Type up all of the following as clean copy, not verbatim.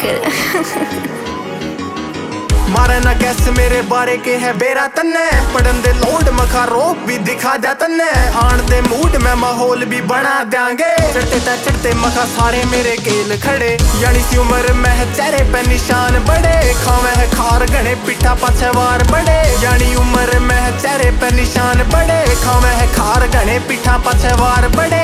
कर मारे ना कैस मेरे बारे के है बेरा तन्ने पढ़न दे लोड मखा रोक भी दिखा जा तन्ने आन दे मूड में माहौल भी बना देंगे चढ़ते मखा सारे मेरे गेल खड़े यानी सी उम्र में है चेहरे पे निशान बड़े खावे है खार गणे पिठा पाछे वार बड़े यानी उम्र में है चेहरे पे निशान बड़े खावे है खार गणे पिठा पाछे वार बड़े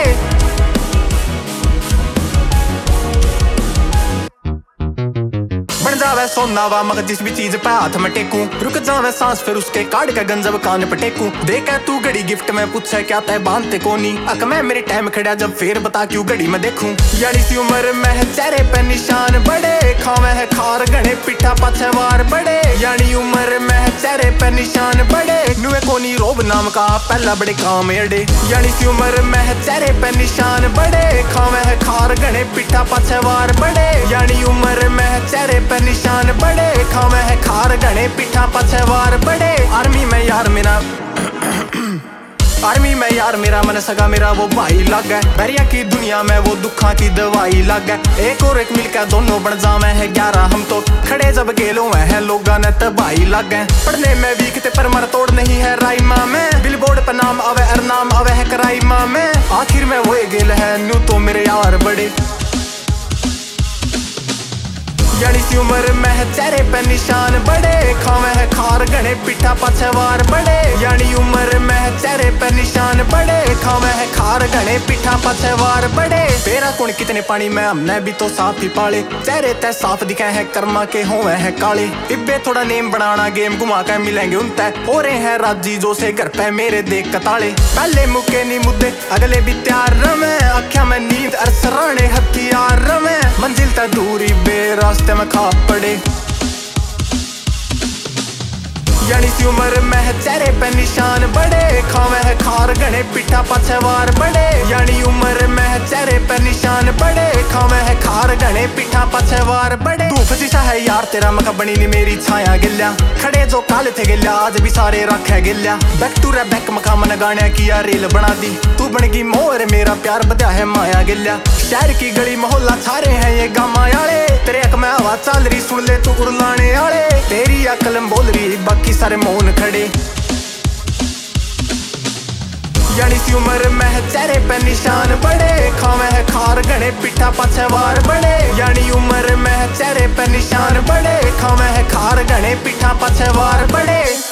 बन जावे सोना वा मगर जिस भी चीज पे हाथ में टेकूं रुक जावे सांस फिर उसके काट के गंजब कान पे टेकूं देखे तू घड़ी गिफ्ट में पूछे क्या तय बांधते कोनी अक मैं मेरी टाइम खड़ा जब फिर बता क्यों घड़ी में देखूं यानी सी उम्र में है चेहरे पे निशान बड़े खावे है खार गणे पिठा पाछे वार बड़े यानी उम्र में है चेहरे पे निशान बड़े नुए कोनी रोब नाम का पहला बड़े काम एड़े यानी सी उम्र में है चेहरे पे निशान बड़े खावे है खार गणे पिठा पाछे वार बड़े यानी उम्र में है चेहरे पे निशान बड़े खावे है खार गणे पिठा पाछे वार बड़े आर्मी में यार मेरा मन सगा मेरा वो भाई लग है बैरिया की दुनिया में वो दुखा की दवाई लग है एक और एक मिलकर दोनों बन जावे है 11 हम तो खड़े जब गेलो है लोगा ने तबाही लग है पढ़ने में वीक थे पर मर तोड़ नहीं है राइमा में बिलबोर्ड पर नाम आवे हर नाम आवे है कराइमा में आखिर में वो गेल है नू तो मेरे यार बड़े यानी सी उम्र में है चेहरे पे निशान बड़े खावे है खार गणे पिठा पाछे वार बड़े यानी उम्र में है चेहरे पे निशान बड़े खावे है खार गणे पिठा पाछे वार बड़े तेरा कौन कितने पानी में हमने भी तो साफ ही पाले चेहरे तय साफ दिखे है कर्मा के होवे है काले इब्बे थोड़ा नेम बनाना गेम घुमा के मिलेंगे उन तय हो रहे हैं राजी जो से घर पे मेरे देख कताले पहले मुके नी मुद्दे अगले भी तैयार रमे अख्या में नींद अरसराने हथियार रमे मंजिल तक दूरी बेरास्ते में खा पड़े यानी सी उम्र में है चेहरे पे निशान बड़े खावे है खार गणे पिठा पाछे वार बड़े यानी उम्र में है चेहरे पे निशान बड़े खावे है खार गणे पिठा पाछे वार बड़े तू फसीसा है यार तेरा मका बनी नी मेरी छाया गिल्या खड़े जो काले थे गिल्या आज भी सारे रखे गिल्या बैक टू रे बैक मका मन गाने किया रील बना दी तू बन गई मोर मेरा प्यार बदया है माया गिल्या शहर की गली मोहल्ला छारे हैं ये गामा आले तेरे अक में हवा चल रही सुन ले तू उड़लाने आले तेरी अकल बोल रही बाकी सारे मौन खड़े यानी सी उम्र में है चेहरे पे निशान बड़े खावे है खार गणे पिठा पाछे वार बड़े यानी उम्र में है चेहरे पे निशान बड़े खावे है खार गणे पिठा पाछे वार बड़े।